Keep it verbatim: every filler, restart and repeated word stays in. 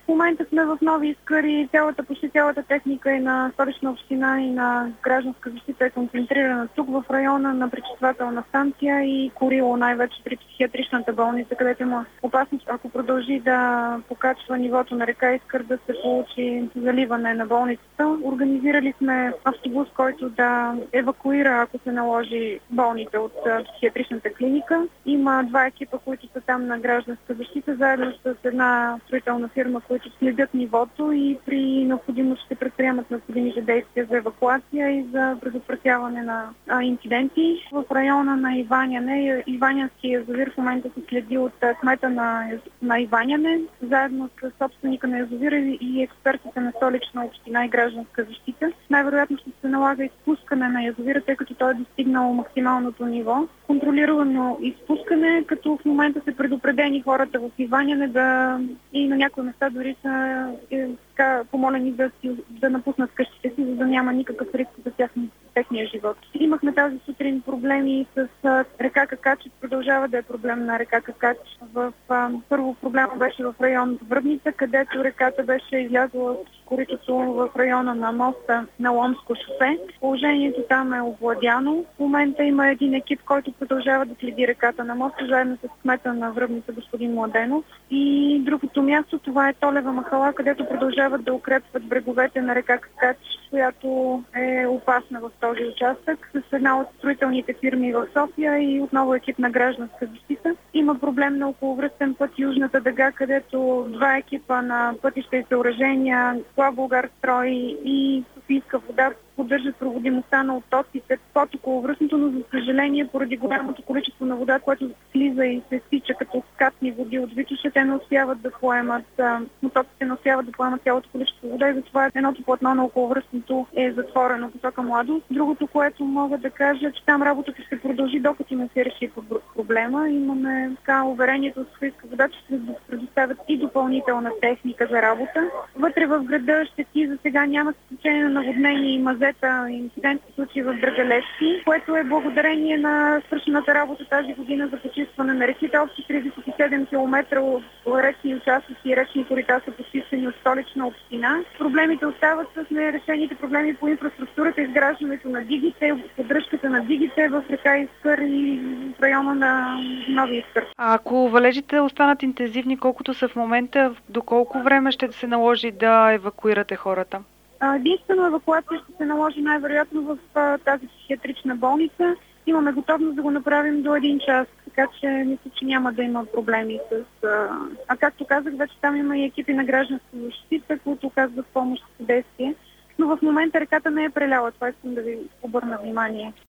В момента сме в Нови Искър и цялата, почти цялата техника и на Столична община и на гражданска защита е концентрирана тук в района на пречиствателна станция и Курило, най-вече при психиатричната болница, където има опасност, ако продължи да покачва нивото на река Искър, да се получи заливане на болницата. Организирали сме автобус, който да евакуира, ако се наложи, болните от психиатричната клиника. Има два екипа, които са там на гражданска защита, заедно с една строителна фирма, които следят нивото и при необходимост ще предприемат необходимите действия за евакуация и за предотвратяване на а, инциденти. В района на Иваняне, Иванянски язовир в момента се следи от кмета на, на Иваняне, заедно с собственика на язовира и експертите на Столична община и гражданска защита. Най-вероятно ще се налага изпускане на язовира, тъй като той е достигнал максималното ниво. Контролирано изпускане, като в момента са предупредени хората в Иваняне да и на някои места дори са е, така, помолени да, си, да напуснат къщите си, за да няма никакъв риск за тях, техния живот. Имахме тази сутрин проблеми с а, река Какач, продължава да е проблем на река Какач. В, а, първо проблема беше в район Връбница, където реката беше излязла от коритото в района на моста на Ломско шосе. Положението там е овладяно. В момента има един екип, който продължава да следи реката на моста, заедно с кмета на Връбница господин Младенов. И другото място, това е Толева махала, където продължават да укрепват бреговете на река Какач, която е опасна в този участък, с една от строителните фирми в София и отново екип на гражданска защита. Има проблем на околовръстен път Южната дъга, където два екипа на пътища и съоръжения, Главболгарстрой и Софийска вода поддържат проводимостта на оттоците под околовръстното, но за съжаление поради голямото количество на вода, което слиза и се стича като скатни води от Витоша, те не успяват да поемат, оттоците не успяват да поемат цялото количество вода и затова едното платно на околовръстното е затворено посока Младост. Другото, което мога да кажа, че там работата ще продължи, докато не се реши проблема. Имаме така уверението от Софийска вода, че ще се предоставят и допълнителна техника за работа. Вътре в града щети за сега няма, с изключение на наводнения и мазета, инцидентни случаи в Драгалевски, което е благодарение на свършената работа тази година за почистване на реките. Общо тридесет и седем километра от речни участъци и речни корита са почистени от Столична община. Проблемите остават с нерешените проблеми по инфраструктурата, изграждането на дигите, поддръжката на дигите в река Искър и в района на Нови Искър. А ако валежите останат интензивни, колкото са в момента, до колко време ще се наложи да евакуирате хората? Единствено евакуация ще се наложи най-вероятно в а, тази психиатрична болница. Имаме готовност да го направим до един час, така че мисля, че няма да има проблеми с... А, а както казах, вече там има и екипи на гражданска защита, които оказват помощ и съдействие. Но в момента реката не е преляла, това искам да ви обърна внимание.